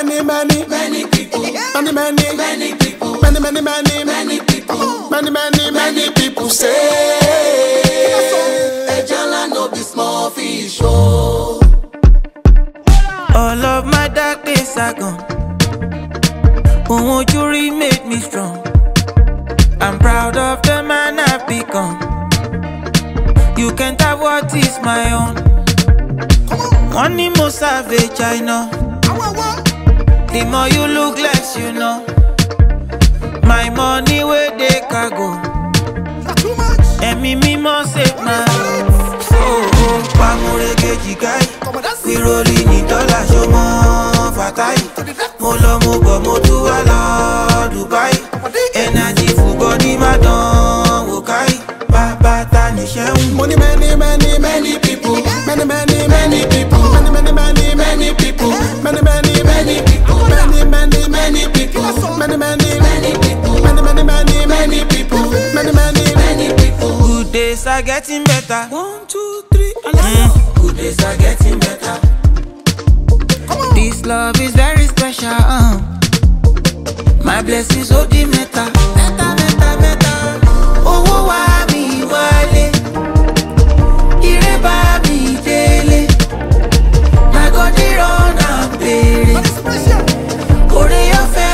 many people. Many people. Many people say Ejala no be small fish. Oh. All of my dark days are gone. Won't you made me strong? I'm proud of the man I've become. You can't have what is my own. Money more savage, I know. The more you look less, you know. My money where they can go. And me more save my oh, Pamurege Jigai. We rolling in dollars, show more fatai. Molo mogo motu ala Dubai. Energy full body madon wokai. Baba tani sheun. Money many people. Many people. Many people. Many people. Many people. Many people. Good days are getting better. 1, 2, 3, Good days are getting better. This love is very special. My blessings hold the meta. Oh, why me wale? Ireba mi dele. My God, they run and pay. Kore ofe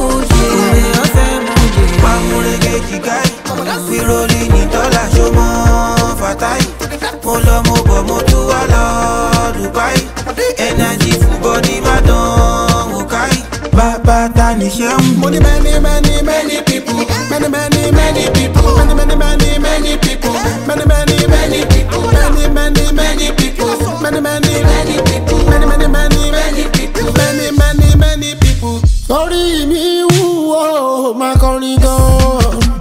moje. Pamurege jigai. We rolling in dollars, show more fatai. Molo mogo motu ala Dubai. Energy full body madon wokai. Baba tani sheun. Money many people. Many people. Many people. Many people. Many people. Many people. Sorry me who my corridor.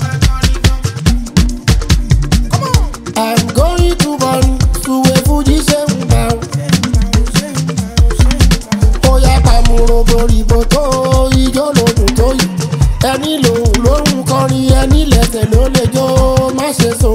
I'm going to burn to a Fuji sound now. Oya pamuro bori boto ijo lodun toyi. Ẹni lòun lòun kọrin ẹni lẹ́sẹ̀ ló lè jó má ṣe so.